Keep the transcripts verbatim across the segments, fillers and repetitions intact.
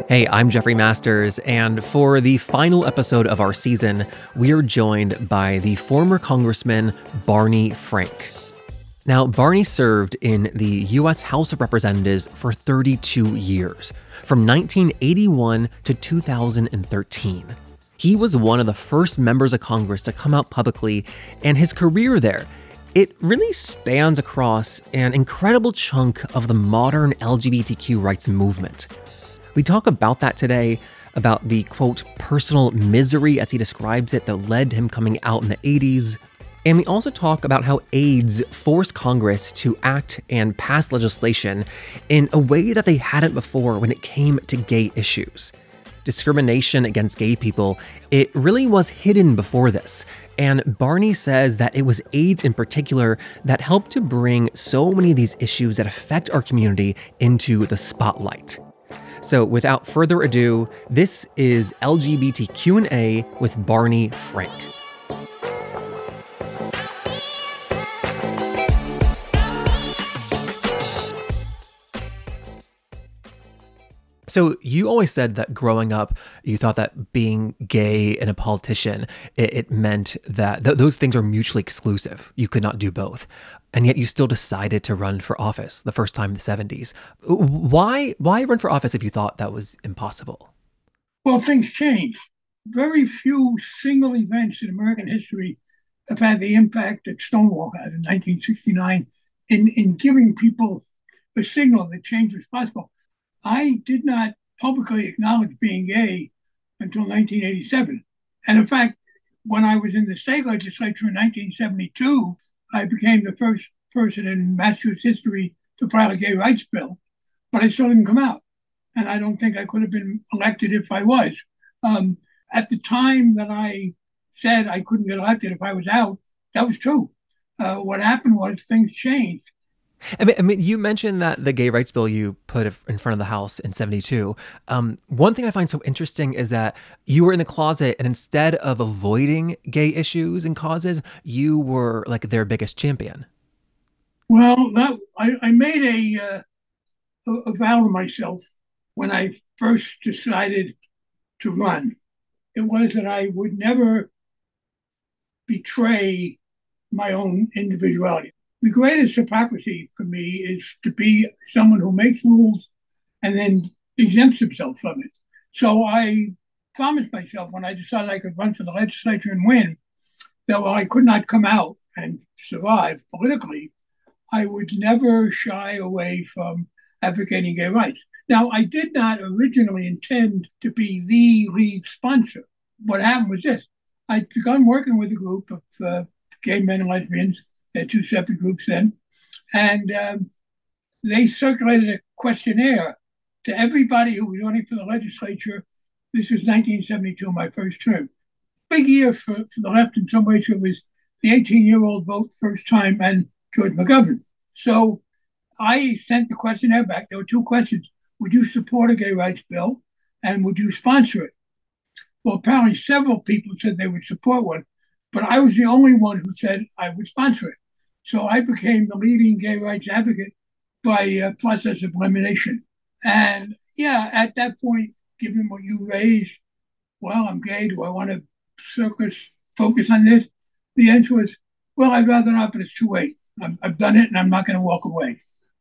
Hey, I'm Jeffrey Masters, and for the final episode of our season, we are joined by the former Congressman Barney Frank. Now, Barney served in the U S House of Representatives for thirty-two years, from nineteen eighty-one to two thousand thirteen. He was one of the first members of Congress to come out publicly, and his career there, it really spans across an incredible chunk of the modern L G B T Q rights movement. We talk about that today, about the, quote, personal misery, as he describes it, that led to him coming out in the eighties. And we also talk about how AIDS forced Congress to act and pass legislation in a way that they hadn't before when it came to gay issues. Discrimination against gay people, it really was hidden before this. And Barney says that it was AIDS in particular that helped to bring so many of these issues that affect our community into the spotlight. So without further ado, this is L G B T Q and A with Barney Frank. So you always said that growing up, you thought that being gay and a politician, it, it meant that th- those things are mutually exclusive. You could not do both. And yet you still decided to run for office the first time in the seventies. Why, why run for office if you thought that was impossible? Well, things change. Very few single events in American history have had the impact that Stonewall had in nineteen sixty-nine in, in giving people a signal that change was possible. I did not publicly acknowledge being gay until nineteen eighty-seven. And in fact, when I was in the state legislature in nineteen seventy-two, I became the first person in Massachusetts history to file a gay rights bill, but I still didn't come out. And I don't think I could have been elected if I was. Um, at the time that I said I couldn't get elected if I was out, that was true. Uh, what happened was things changed. I mean, I mean, you mentioned that the gay rights bill you put in front of the House in seventy-two. Um, one thing I find so interesting is that you were in the closet, and instead of avoiding gay issues and causes, you were like their biggest champion. Well, that, I, I made a, uh, a, a vow to myself when I first decided to run. It was that I would never betray my own individuality. The greatest hypocrisy for me is to be someone who makes rules and then exempts himself from it. So I promised myself when I decided I could run for the legislature and win that while I could not come out and survive politically, I would never shy away from advocating gay rights. Now, I did not originally intend to be the lead sponsor. What happened was this. I'd begun working with a group of uh, gay men and lesbians. They're two separate groups then. And um, they circulated a questionnaire to everybody who was running for the legislature. This was nineteen seventy-two, my first term. Big year for, for the left in some ways. It was the eighteen-year-old vote first time and George McGovern. So I sent the questionnaire back. There were two questions. Would you support a gay rights bill? And would you sponsor it? Well, apparently several people said they would support one, but I was the only one who said I would sponsor it. So I became the leading gay rights advocate by a process of elimination. And yeah, at that point, given what you raised, well, I'm gay. Do I want to circus focus on this? The answer was, well, I'd rather not, but it's too late. I've, I've done it, and I'm not going to walk away.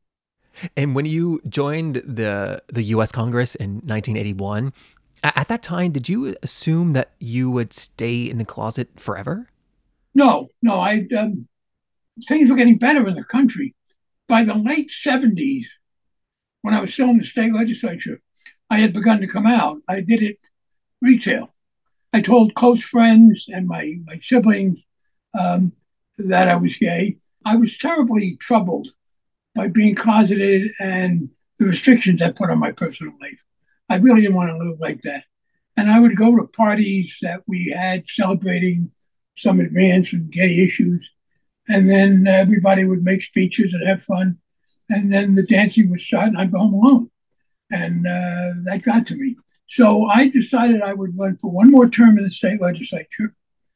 And when you joined the the U S Congress in nineteen eighty-one, at that time, did you assume that you would stay in the closet forever? No, no. I um, things were getting better in the country. By the late seventies, when I was still in the state legislature, I had begun to come out. I did it retail. I told close friends and my, my siblings um, that I was gay. I was terribly troubled by being closeted and the restrictions that put on my personal life. I really didn't want to live like that. And I would go to parties that we had celebrating some advance and gay issues. And then everybody would make speeches and have fun. And then the dancing would start and I'd go home alone. And uh, that got to me. So I decided I would run for one more term in the state legislature.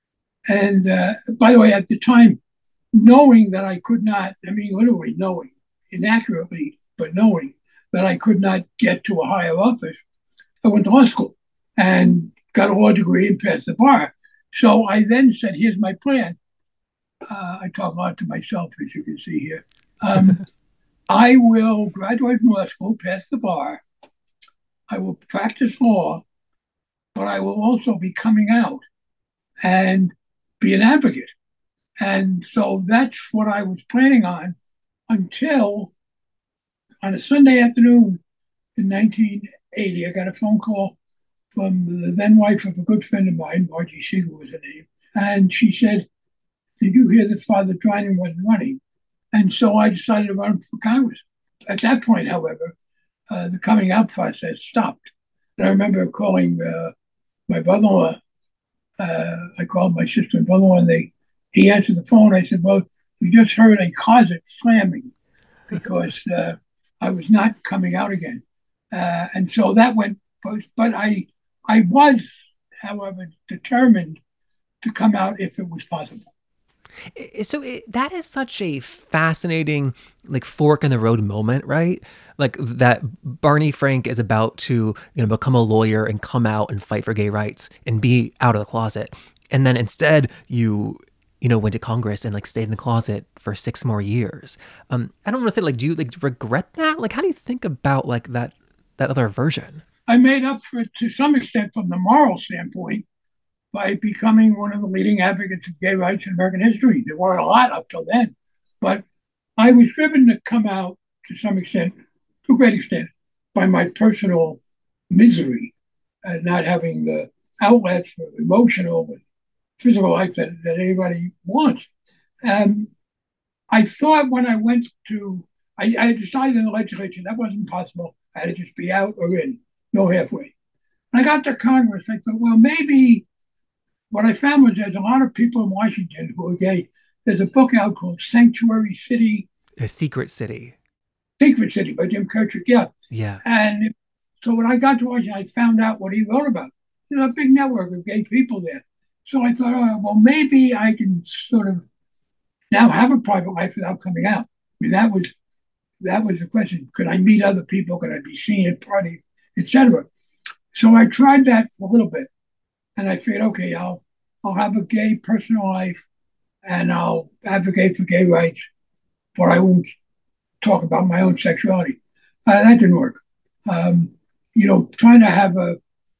And uh, by the way, at the time, knowing that I could not, I mean, literally knowing, inaccurately, but knowing that I could not get to a higher office, I went to law school and got a law degree and passed the bar. So I then said, here's my plan. Uh, I talk a lot to myself, as you can see here. Um, I will graduate from law school, pass the bar. I will practice law, but I will also be coming out and be an advocate. And so that's what I was planning on until on a Sunday afternoon in nineteen eighty, I got a phone call from the then wife of a good friend of mine, Margie Siegel was her name. And she said, did you hear that Father Drinan wasn't running? And so I decided to run for Congress. At that point, however, uh, the coming out process stopped. And I remember calling uh, my brother-in-law. Uh, I called my sister and brother-in-law, and they, he answered the phone. I said, well, we just heard a closet slamming because uh, I was not coming out again. Uh, and so that went post. But I, I was, however, determined to come out if it was possible. So it, that is such a fascinating, like, fork in the road moment, right? Like that Barney Frank is about to, you know, become a lawyer and come out and fight for gay rights and be out of the closet. And then instead you, you know, went to Congress and like stayed in the closet for six more years. Um, I don't want to say like, do you like regret that? Like, how do you think about like that, that other version? I made up for it to some extent from the moral standpoint by becoming one of the leading advocates of gay rights in American history. There weren't a lot up till then, but I was driven to come out to some extent, to a great extent, by my personal misery and not having the outlets for emotional and physical life that, that anybody wants. Um, I thought when I went to, I, I decided in the legislature that wasn't possible. I had to just be out or in, no halfway. When I got to Congress, I thought, well, maybe what I found was there's a lot of people in Washington who are gay. There's a book out called Sanctuary City. A Secret City. Secret City by Jim Kirchhoff, yeah. Yeah. And so when I got to Washington, I found out what he wrote about. There's a big network of gay people there. So I thought, oh, well, maybe I can sort of now have a private life without coming out. I mean, that was that was the question. Could I meet other people? Could I be seen at parties, et cetera? So I tried that for a little bit. And I figured, okay, I'll I'll have a gay personal life and I'll advocate for gay rights, but I won't talk about my own sexuality. Uh, that didn't work. Um, you know, trying to have a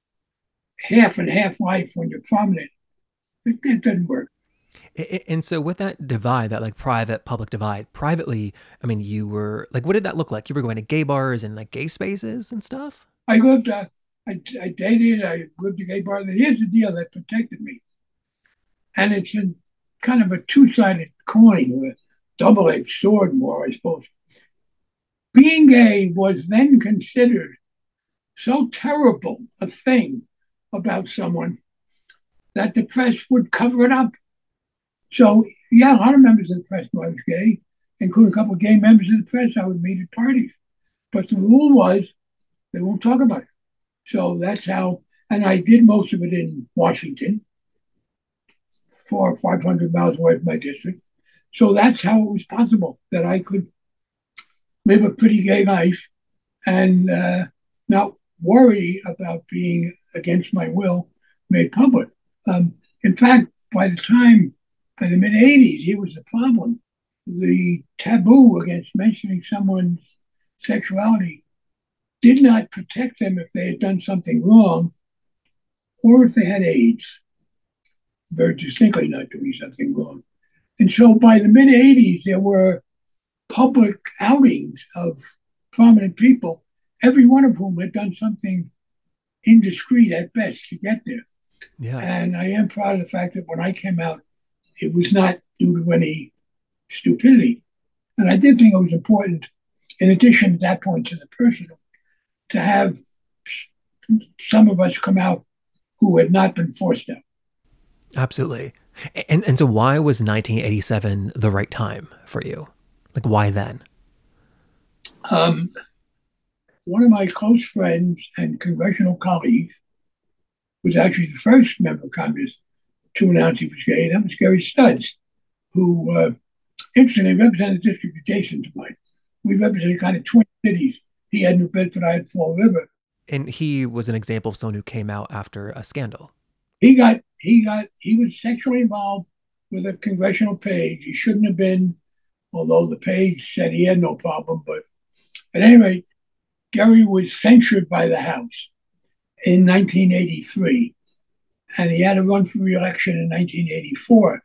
half and half life when you're prominent, it, it didn't work. And so with that divide, that like private public divide, privately, I mean, you were like, what did that look like? You were going to gay bars and like gay spaces and stuff? I lived, uh, I, I dated, I lived a gay bar. Here's the deal that protected me. And it's a kind of a two-sided coin with double-edged sword more, I suppose. Being gay was then considered so terrible a thing about someone that the press would cover it up. So, yeah, a lot of members of the press knew I was gay, including a couple of gay members of the press I would meet at parties. But the rule was they won't talk about it. So that's how, and I did most of it in Washington, four or five hundred miles away from my district. So that's how it was possible that I could live a pretty gay life and uh, not worry about being against my will made public. Um, in fact, by the time, by the mid eighties, here was the problem. The taboo against mentioning someone's sexuality did not protect them if they had done something wrong or if they had AIDS. Very distinctly not doing something wrong. And so by the mid eighties, there were public outings of prominent people, every one of whom had done something indiscreet at best to get there. Yeah. And I am proud of the fact that when I came out, it was not due to any stupidity. And I did think it was important, in addition at that point to the personal, to have some of us come out who had not been forced out. Absolutely. And and so why was nineteen eighty-seven the right time for you? Like, why then? Um, one of my close friends and congressional colleagues was actually the first member of Congress to announce he was gay, and that was Gary Studs, who, uh, interestingly, represented a district adjacent to mine. We represented kind of twin cities. He had New Bedford, I had Fall River. And he was an example of someone who came out after a scandal. He got he got he was sexually involved with a congressional page. He shouldn't have been, although the page said he had no problem. But at any rate, Gary was censured by the House in nineteen eighty-three, and he had to run for re-election in nineteen eighty-four.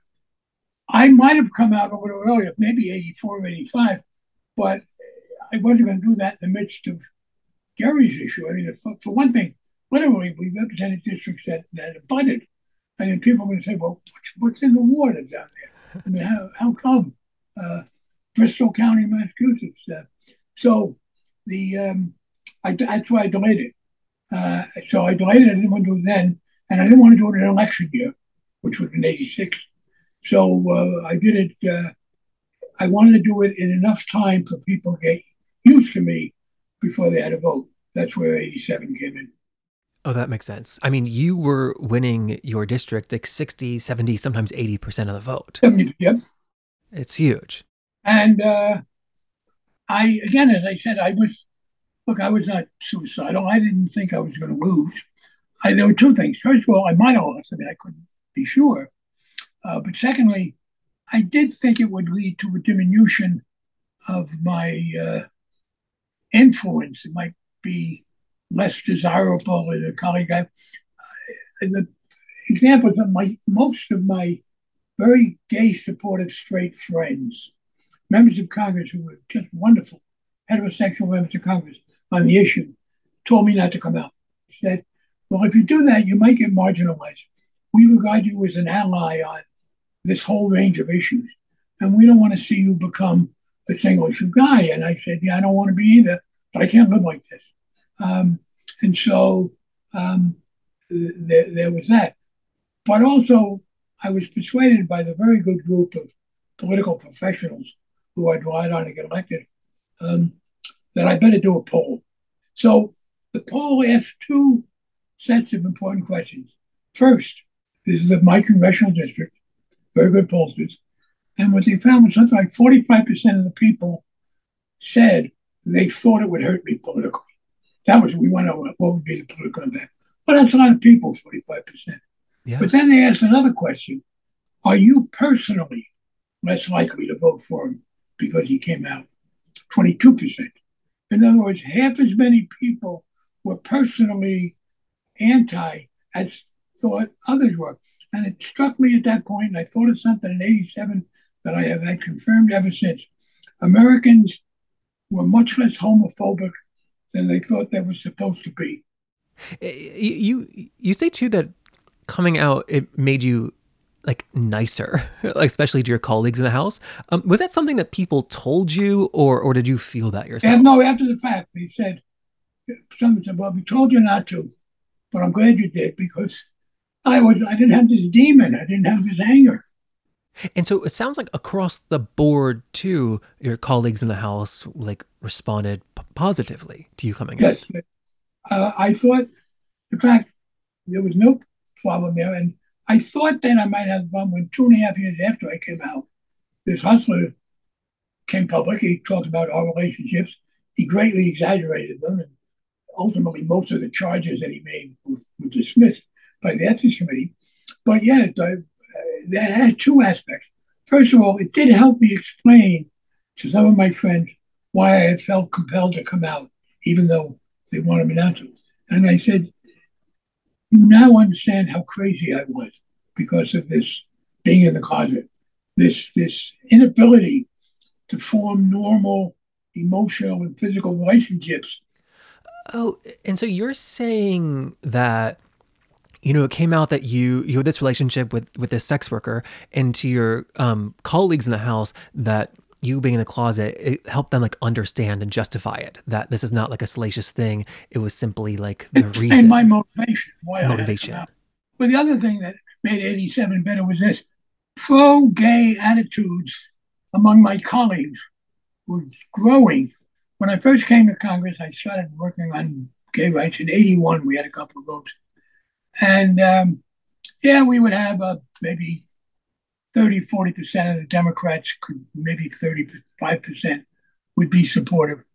I might have come out a little earlier, maybe eighty-four or eighty-five, but I wasn't going to do that in the midst of Gary's issue. I mean, for, for one thing, literally, we represented districts that, that abutted. And then people are going to say, well, what's, what's in the water down there? I mean, how, how come? Uh, Bristol County, Massachusetts. Uh, so the um, I, that's why I delayed it. Uh, so I delayed it. I didn't want to do it then. And I didn't want to do it in an election year, which was in eighty-six. So uh, I did it. Uh, I wanted to do it in enough time for people to get used to me before they had to vote. That's where eighty-seven came in. Oh, that makes sense. I mean, you were winning your district like sixty, seventy, sometimes eighty percent of the vote. Yep. It's huge. And uh, I, again, as I said, I was, look, I was not suicidal. I didn't think I was going to lose. I, there were two things. First of all, I might have lost. I mean, I couldn't be sure. Uh, but secondly, I did think it would lead to a diminution of my uh, influence. It might be less desirable as a colleague. I, uh, the examples of my most of my very gay, supportive, straight friends, members of Congress who were just wonderful, heterosexual members of Congress on the issue, told me not to come out. Said, well, if you do that, you might get marginalized. We regard you as an ally on this whole range of issues, and we don't want to see you become a single issue guy. And I said, yeah, I don't want to be either, but I can't live like this. Um, and so um, th- there was that. But also, I was persuaded by the very good group of political professionals who I relied on to get elected um, that I better do a poll. So the poll asked two sets of important questions. First, this is my congressional district, very good pollsters. And what they found was something like forty-five percent of the people said they thought it would hurt me politically. That was, we went over what would be the political impact. Well, that's a lot of people, forty-five percent. Yeah. But then they asked another question. Are you personally less likely to vote for him because he came out? twenty-two percent. In other words, half as many people were personally anti as thought others were. And it struck me at that point, and I thought of something in eighty-seven that I have had confirmed ever since. Americans were much less homophobic than they thought they were supposed to be. You you say too that coming out, it made you like nicer, especially to your colleagues in the House. Um, was that something that people told you, or or did you feel that yourself? Yeah, no, after the fact, they said, someone said, well, we told you not to, but I'm glad you did because I was I didn't have this demon. I didn't have this anger. And so it sounds like across the board too, your colleagues in the House like responded p- positively to you coming yes. out. Yes, uh, I thought, in fact, there was no problem there, and I thought then I might have a problem when two and a half years after I came out, this hustler came public. He talked about our relationships. He greatly exaggerated them, and ultimately most of the charges that he made were, were dismissed by the Ethics Committee. But yeah, it, uh, that had two aspects. First of all, it did help me explain to some of my friends why I had felt compelled to come out, even though they wanted me not to. And I said, you now understand how crazy I was because of this being in the closet, this this inability to form normal emotional and physical relationships. Oh, and so you're saying that, you know, it came out that you you had this relationship with with this sex worker, and to your um, colleagues in the House, that you being in the closet, it helped them like understand and justify it, that this is not like a salacious thing. It was simply like the it reason. my motivation. Why motivation. I had to come out. But the other thing that made eighty-seven better was this: pro-gay attitudes among my colleagues were growing. When I first came to Congress, I started working on gay rights. In eighty-one, we had a couple of votes. And um, yeah, we would have uh, maybe thirty, forty percent of the Democrats, could maybe thirty-five percent would be supportive.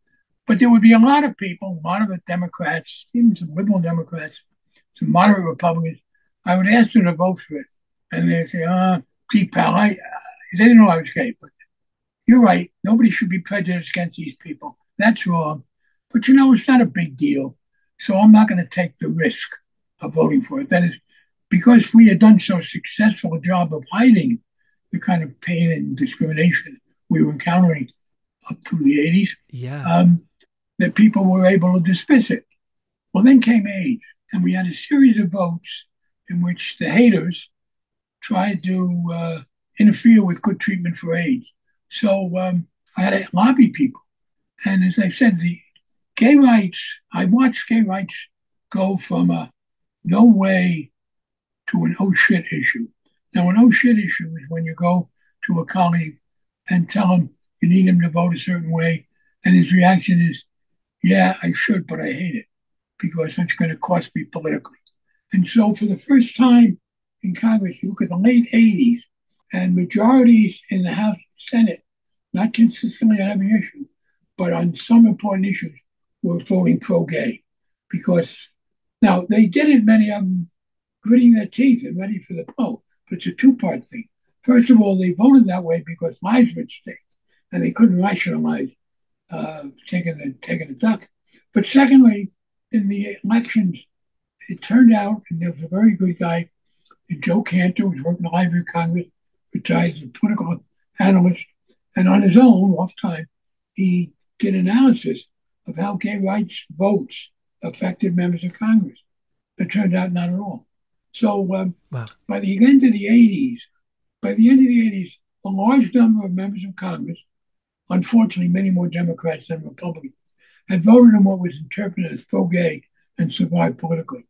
But there would be a lot of people, moderate Democrats, even some liberal Democrats, some moderate Republicans. I would ask them to vote for it. And they'd say, uh, gee, pal, I, uh, they didn't know I was gay, but you're right. Nobody should be prejudiced against these people. That's wrong. But you know, it's not a big deal. So I'm not going to take the risk of voting for it. That is because we had done so successful a job of hiding the kind of pain and discrimination we were encountering up through the eighties. Yeah. Um, that people were able to dismiss it. Well, then came AIDS, and we had a series of votes in which the haters tried to uh, interfere with good treatment for AIDS. So um, I had to lobby people. And as I said, the gay rights, I watched gay rights go from a no way to an oh shit issue. Now, an oh shit issue is when you go to a colleague and tell him you need him to vote a certain way, and his reaction is, yeah, I should, but I hate it because it's going to cost me politically. And so for the first time in Congress, you look at the late eighties and majorities in the House and Senate, not consistently on every issue, but on some important issues, were voting pro-gay. Because now they did it, many of them gritting their teeth and ready for the vote. But it's a two-part thing. First of all, they voted that way because lives were at stake and they couldn't rationalize Uh, taking a taking a duck. But secondly, in the elections, it turned out, and there was a very good guy, Joe Cantor, who was working in the Library of Congress, retired as a political analyst, and on his own, off time, he did analysis of how gay rights votes affected members of Congress. It turned out not at all. So um, wow. by the end of the eighties, by the end of the eighties, a large number of members of Congress, unfortunately, many more Democrats than Republicans, had voted on what was interpreted as pro-gay and survived politically.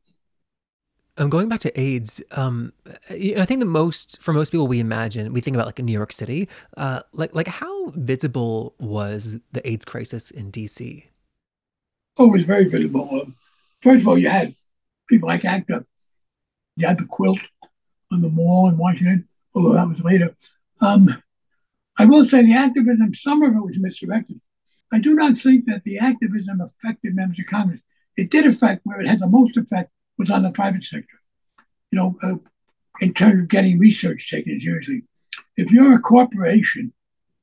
Um, going back to AIDS, um, I think the most, for most people, we imagine, we think about like in New York City, uh, like like how visible was the AIDS crisis in D C? Oh, it was very visible. Um, first of all, you had people like ACT UP. You had the quilt on the mall in Washington, although that was later. Um, I will say the activism, some of it was misdirected. I do not think that the activism affected members of Congress. It did affect, where it had the most effect was on the private sector, you know, uh, in terms of getting research taken seriously. If you're a corporation,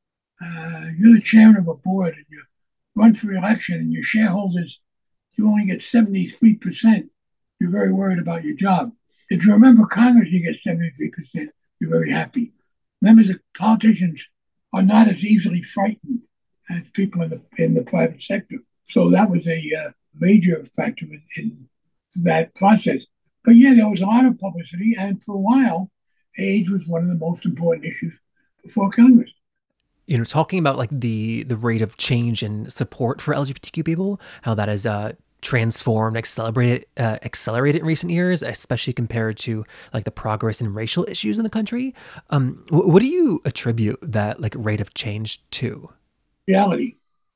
uh, you're the chairman of a board and you run for election and your shareholders, you only get seventy-three percent, you're very worried about your job. If you're a member of Congress, you get seventy-three percent, you're very happy. Members of politicians are not as easily frightened as people in the in the private sector. So that was a uh, major factor in, in that process. But yeah, there was a lot of publicity, and for a while, AIDS was one of the most important issues before Congress. You know, talking about like the the rate of change and support for L G B T Q people, how that has uh, transformed, accelerated, uh, accelerated in recent years, especially compared to like the progress in racial issues in the country. Um, wh- what do you attribute that like rate of change to? Reality.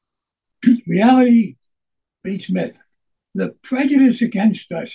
Reality beats myth. The prejudice against us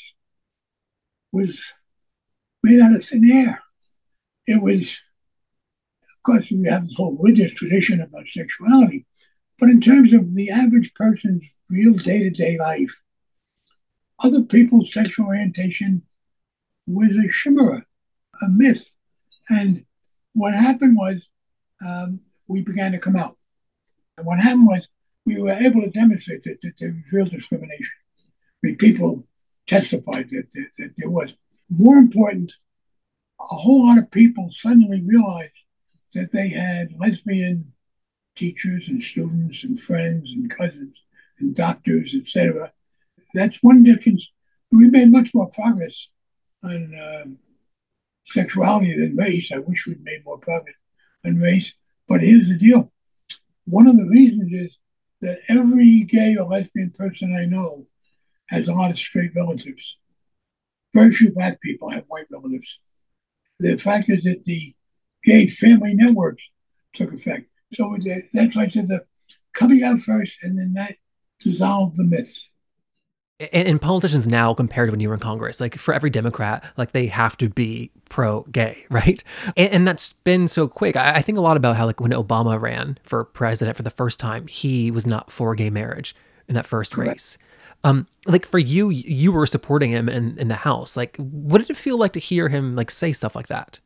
was made out of thin air. It was, of course, we have this whole religious tradition about sexuality, but in terms of the average person's real day-to-day life, other people's sexual orientation was a chimera, a myth. And what happened was um, we began to come out. And what happened was we were able to demonstrate that, that there was real discrimination. I mean, people testified that, that, that there was. More important, a whole lot of people suddenly realized that they had lesbian teachers and students and friends and cousins and doctors, et cetera. That's one difference. We made much more progress on uh, sexuality than race. I wish we'd made more progress on race. But here's the deal. One of the reasons is that every gay or lesbian person I know has a lot of straight relatives. Very few black people have white relatives. The fact is that the gay family networks took effect. So that's why I said the coming out first, and then that dissolved the myths. And, and politicians now, compared to when you were in Congress, like for every Democrat, like they have to be pro-gay, right? And, and that's been so quick. I, I think a lot about how like when Obama ran for president for the first time, he was not for gay marriage. in that first Correct. race. Um, like for you, you were supporting him in, in the House. Like, what did it feel like to hear him like say stuff like that?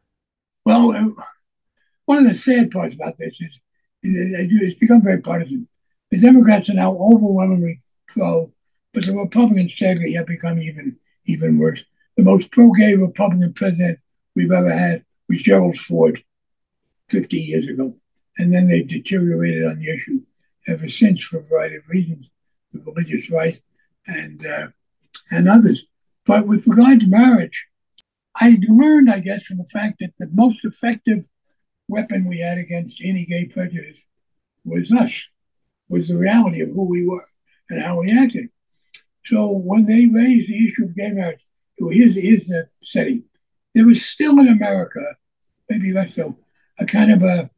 Well, uh, one of the sad parts about this is it's become very partisan. The Democrats are now overwhelmingly pro, but the Republicans sadly have become even even worse. The most pro-gay Republican president we've ever had was Gerald Ford fifty years ago, and then they've deteriorated on the issue ever since for a variety of reasons, the religious right and uh, and others. But with regard to marriage, I learned, I guess, from the fact that the most effective weapon we had against any gay prejudice was us, was the reality of who we were and how we acted. So when they raised the issue of gay marriage, here's, here's the setting. There was still in America, maybe less so, a kind of a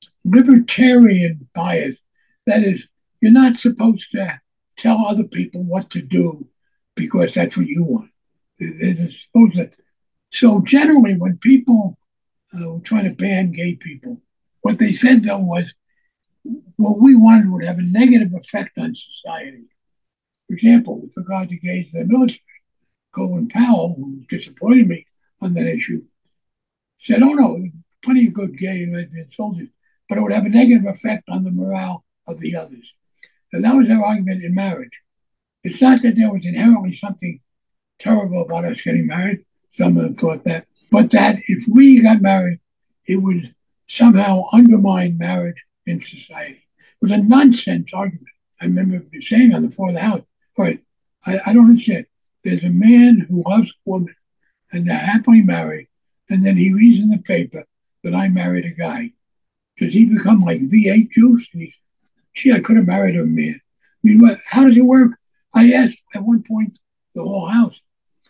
libertarian bias. That is, you're not supposed to tell other people what to do because that's what you want. They're supposed to. So generally, when people uh, were trying to ban gay people, what they said though was what we wanted would have a negative effect on society. For example, with regard to gays in the military, Colin Powell, who disappointed me on that issue, said, oh no, plenty of good gay and lesbian soldiers, but it would have a negative effect on the morale of the others. And that was their argument in marriage. It's not that there was inherently something terrible about us getting married. Some of them thought that. But that if we got married, it would somehow undermine marriage in society. It was a nonsense argument. I remember saying on the floor of the House, all right, I, I don't understand. There's a man who loves a woman and they're happily married, and then he reads in the paper that I married a guy. Does he become like V eight juice? And he said, gee, I could have married a man. I mean, what, how does it work? I asked at one point the whole House,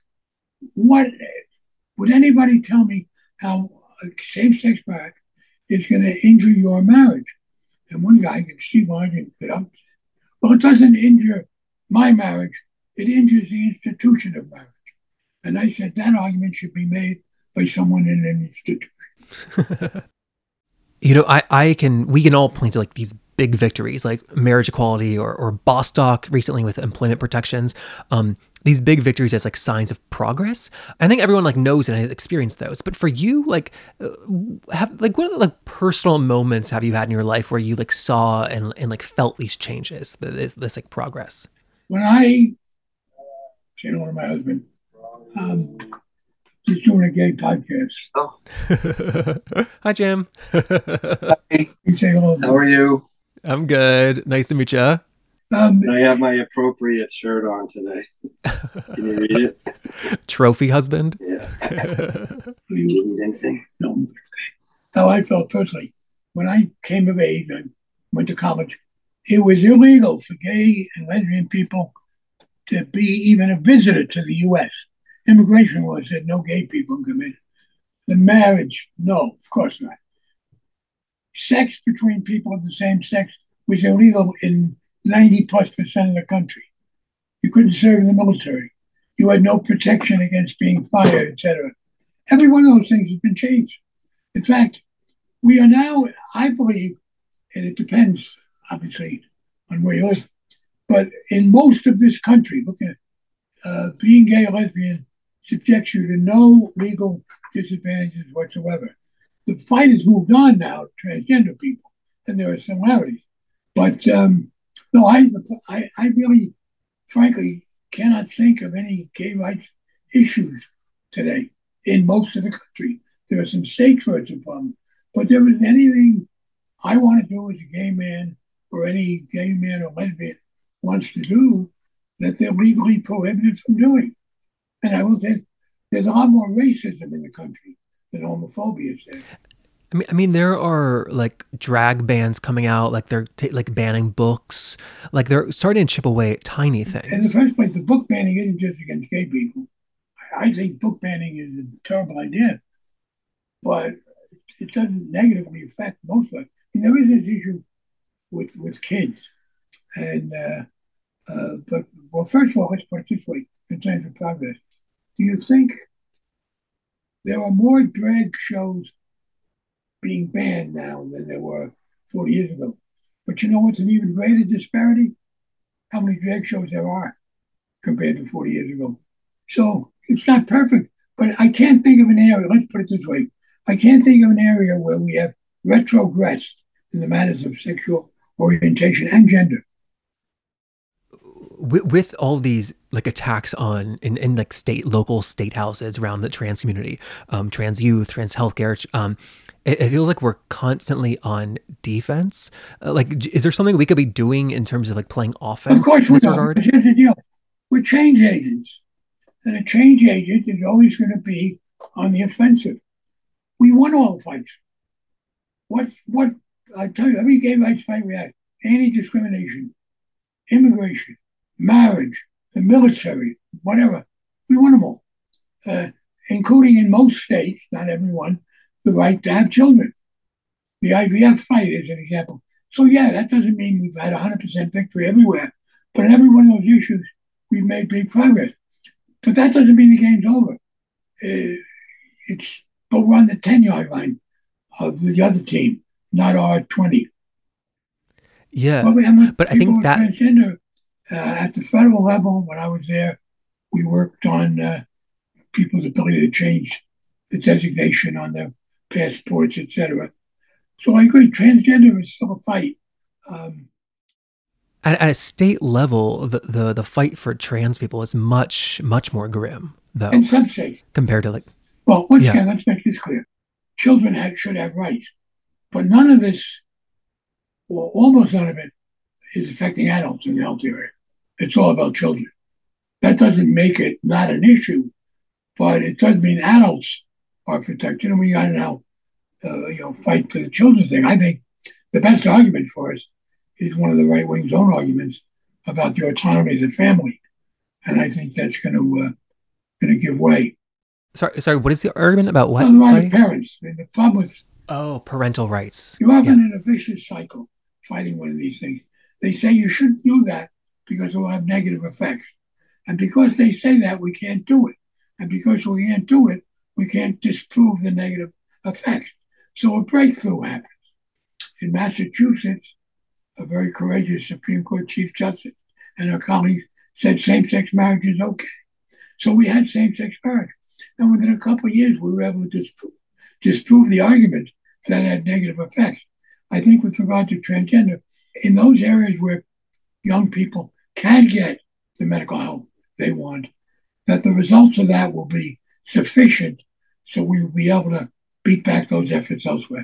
what would anybody tell me how same-sex marriage is going to injure your marriage? And one guy, Steve Martin, got up and said, well, it doesn't injure my marriage. It injures the institution of marriage. And I said that argument should be made by someone in an institution. You know, I, I can, we can all point to like these big victories like marriage equality or, or Bostock recently with employment protections. Um, these big victories as like signs of progress. I think everyone like knows and has experienced those. But for you, like, have like what like personal moments have you had in your life where you like saw and, and like felt these changes, this, this like progress? When I, you know, my husband, um, he's doing a gay podcast. Oh. Hi, Jim. Hey. You say hello. How are you? I'm good. Nice to meet you. Um, I have my appropriate shirt on today. Can you read it? Trophy husband? Yeah. Do you need anything? No. How I felt personally. When I came of age and went to college, it was illegal for gay and lesbian people to be even a visitor to the U S. Immigration law said no gay people can come in. The marriage, no, of course not. Sex between people of the same sex was illegal in ninety plus percent of the country. You couldn't serve in the military. You had no protection against being fired, et cetera. Every one of those things has been changed. In fact, we are now, I believe, and it depends, obviously, on where you live, but in most of this country, look at uh, being gay or lesbian subjects you to no legal disadvantages whatsoever. The fight has moved on now to transgender people, and there are similarities. But um, no, I, I, I really, frankly, cannot think of any gay rights issues today in most of the country. There are some states where it's a problem, but there isn't anything I want to do as a gay man or any gay man or lesbian wants to do that they're legally prohibited from doing. And I will say there's a lot more racism in the country than homophobia is there. I mean, I mean, there are like drag bans coming out, like they're t- like banning books, like they're starting to chip away at tiny things. In the first place, the book banning isn't just against gay people. I think book banning is a terrible idea, but it doesn't negatively affect most of us. I mean, there is this issue with with kids, and uh, uh, but well, first of all, let's put it this way: in terms of progress, do you think there are more drag shows being banned now than there were forty years ago? But you know what's an even greater disparity? how many drag shows there are compared to forty years ago. So it's not perfect, but I can't think of an area, let's put it this way. I can't think of an area where we have retrogressed in the matters of sexual orientation and gender. With, with all these like attacks on in, in like state, local state houses around the trans community, um, trans youth, trans healthcare, um, it, it feels like we're constantly on defense. Uh, like, is there something we could be doing in terms of like playing offense of course in this we regard? But here's the deal. We're change agents. And a change agent is always going to be on the offensive. We won all the fights. What, what, I tell you, every gay rights fight we had, anti-discrimination, immigration, marriage, the military, whatever, we won them all. Uh, including in most states, not everyone, the right to have children. The I V F fight is an example. So yeah, that doesn't mean we've had one hundred percent victory everywhere, but in every one of those issues, we've made big progress. But that doesn't mean the game's over. Uh, it's but we're on the ten-yard line of the other team, not our twenty. Yeah, well, and but I think that transgender uh, at the federal level, when I was there, we worked on uh, people's ability to change the designation on their passports, et cetera. So I agree, transgender is still a fight. Um, At, at a state level, the, the the fight for trans people is much, much more grim, though. In some states. Compared to like... Well, once yeah. again, let's make this clear. Children have, should have rights. But none of this, or almost none of it, is affecting adults in the health area. It's all about children. That doesn't make it not an issue, but it does mean adults are protected. And we got to now, uh, you know, fight for the children thing. I think the best argument for us is one of the right wing's own arguments about the autonomy of the family, and I think that's going to uh, going to give way. Sorry, sorry. What is the argument about what? Well, the right sorry? of parents. And the problem with oh, parental rights. You're often yeah. in a vicious cycle fighting one of these things. They say you shouldn't do that because it will have negative effects, and because they say that, we can't do it, and because we can't do it, we can't disprove the negative effects. So a breakthrough happens in Massachusetts. A very courageous Supreme Court Chief Justice and her colleagues said same-sex marriage is okay. So we had same-sex marriage. And within a couple of years, we were able to disprove, disprove the argument that had negative effects. I think with regard to transgender, in those areas where young people can get the medical help they want, that the results of that will be sufficient so we will be able to beat back those efforts elsewhere.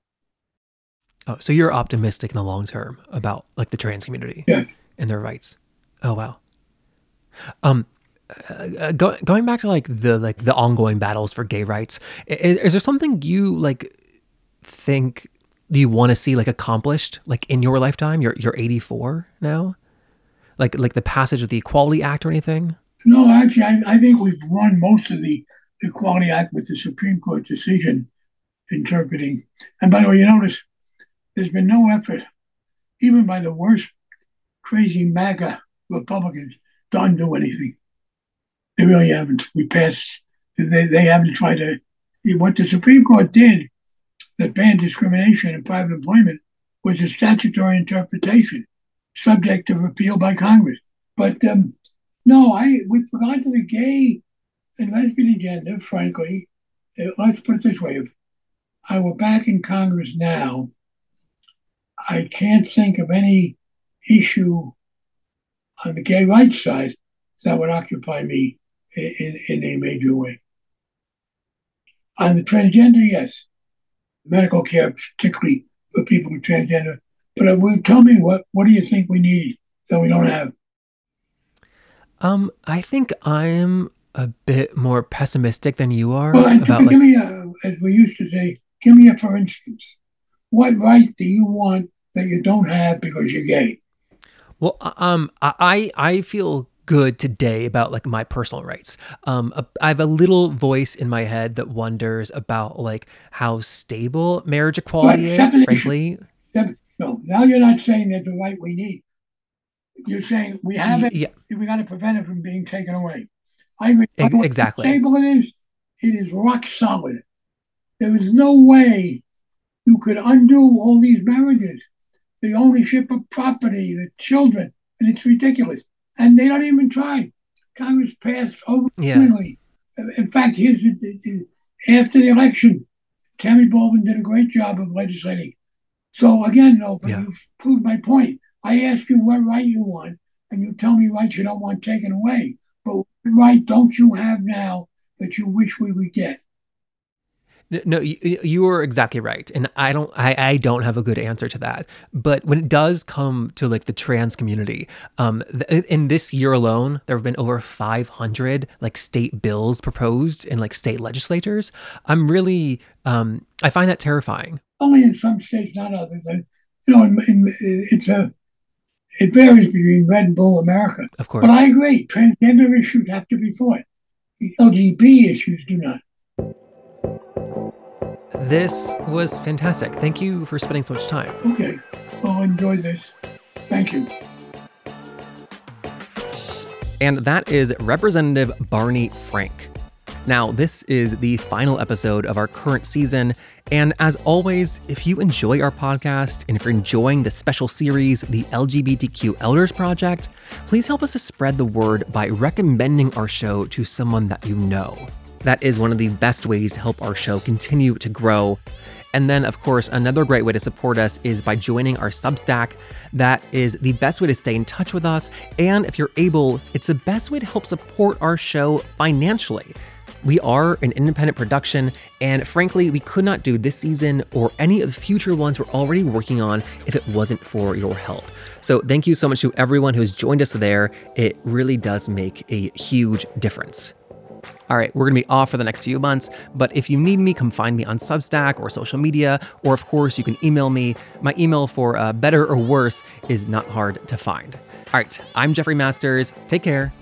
Oh, so you're optimistic in the long term about like the trans community yes. and their rights. Oh, wow. Um, uh, go, going back to like the like the ongoing battles for gay rights, is, is there something you like think you want to see like accomplished like in your lifetime? You're you're eighty-four now, like like the passage of the Equality Act or anything? No, actually, I, I think we've won most of the Equality Act with the Supreme Court decision interpreting. And by the way, you notice there's been no effort, even by the worst crazy MAGA Republicans, to undo anything. They really haven't. We passed, they, they haven't tried to, what the Supreme Court did that banned discrimination in private employment was a statutory interpretation subject to repeal by Congress. But um, no, I, with regard to the gay and lesbian agenda, frankly, uh, let's put it this way, if I were back in Congress now, I can't think of any issue on the gay rights side that would occupy me in, in, in a major way. On the transgender, yes. Medical care, particularly for people with transgender. But uh, will tell me, what, what do you think we need that we don't have? Um, I think I'm a bit more pessimistic than you are. Well, and about, give like... me a, as we used to say, give me a for instance. What right do you want that you don't have because you're gay? Well, um, I I feel good today about like my personal rights. Um, I have a little voice in my head that wonders about like how stable marriage equality is. Definition. Frankly, no. Now you're not saying that's the right we need. You're saying we have it. Yeah. We got to prevent it from being taken away. I agree. E- exactly. How stable it is. It is rock solid. There is no way you could undo all these marriages, the ownership of property, the children. and it's ridiculous. And they don't even try. Congress passed overwhelmingly. Yeah. In fact, here's after the election, Tammy Baldwin did a great job of legislating. So again, no, yeah. You've proved my point. I ask you what right you want, and you tell me rights you don't want taken away. But what right don't you have now that you wish we would get? No, you, you are exactly right. And I don't, I, I don't have a good answer to that. But when it does come to like the trans community, um, th- in this year alone, there have been over five hundred like state bills proposed in like state legislatures. I'm really, um, I find that terrifying. Only in some states, not others. And, you know, in, in, it's a, it varies between red and blue America. Of course. But I agree, transgender issues have to be fought. The L G B T issues do not. This was fantastic. Thank you for spending so much time. Okay. Well, enjoy this. Thank you. And that is Representative Barney Frank. Now, this is the final episode of our current season. And as always, if you enjoy our podcast and if you're enjoying the special series, the L G B T Q Elders Project, please help us to spread the word by recommending our show to someone that you know. That is one of the best ways to help our show continue to grow. And then, of course, another great way to support us is by joining our Substack. That is the best way to stay in touch with us. And if you're able, it's the best way to help support our show financially. We are an independent production, and frankly, we could not do this season or any of the future ones we're already working on if it wasn't for your help. So thank you so much to everyone who's joined us there. It really does make a huge difference. All right, we're going to be off for the next few months, but if you need me, come find me on Substack or social media, or of course, you can email me. My email for uh, better or worse is not hard to find. All right, I'm Jeffrey Masters. Take care.